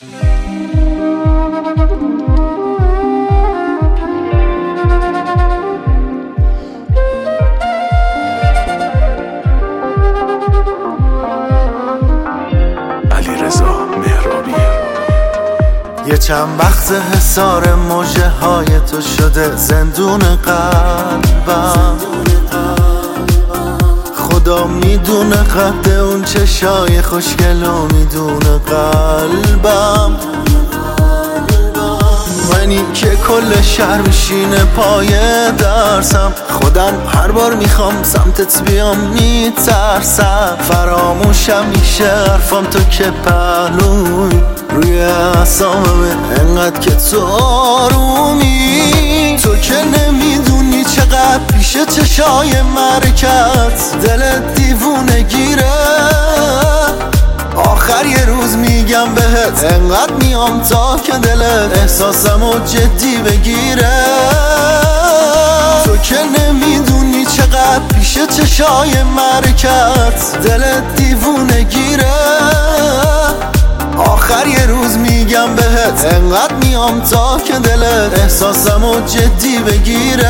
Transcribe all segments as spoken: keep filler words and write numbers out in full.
یه چند وقت حصار موجه های تو شده زندون قلبم. خدا میدونه قد اون چشای خوشگل و میدونه قلبم. منی که کل شهر میشینه پای درسم، خودم هر بار میخوام سمتت بیام میترسم. فراموشم میشه حرفام تو که پهلوی روی اعصابمه انقدر که تو آرومی. تو که نمیدونی چقدر پیش چشای مرکت دلت دیوونه گیره. آخر یه روز میگم بهت انقدر میام تا که دلت احساسمو جدی بگیره. تو که نمیدونی چقدر پیش چشای مرکت دلت دیوونه گیره. آخر یه روز میگم بهت انقدر میام تا که دلت احساسمو جدی بگیره.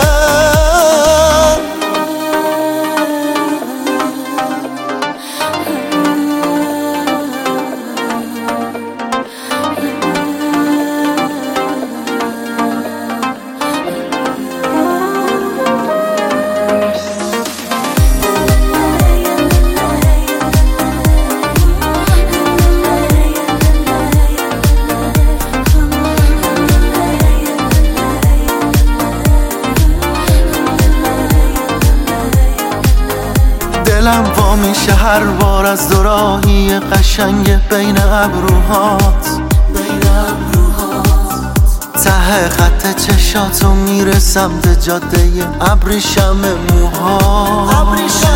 دلم وا میشه هر بار از دوراهی قشنگ بین ابروهات. ته خط چشاتو میرسم به جاده ابریشم موها.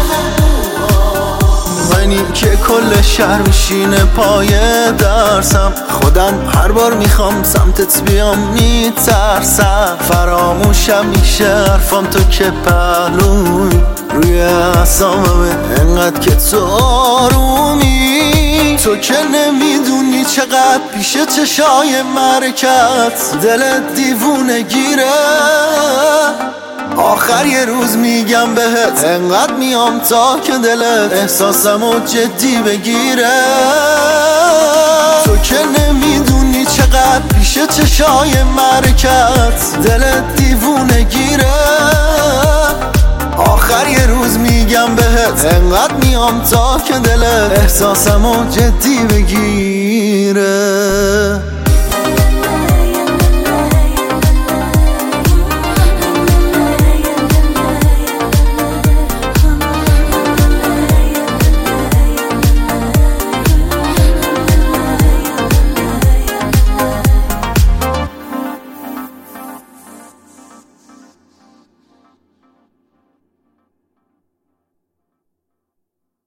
منی که کل شهر میشینه پای درسم، خودم هر بار میخوام سمتت بیام میترسم. فراموشم میشه حرفام تو که پهلوی روی اعصابمه انقدر که تو آرومی. تو که نمیدونی چقدر پیش چشای مرکت دلت دیوونه گیره. آخر یه روز میگم بهت انقدر میام تا که دلت احساسمو جدی بگیره. تو که نمیدونی چقدر پیش چشای مرکت دلت دیوونه گیره. آخر یه روز میگم بهت انقدر میام تا که دلت احساسمو جدی بگیره.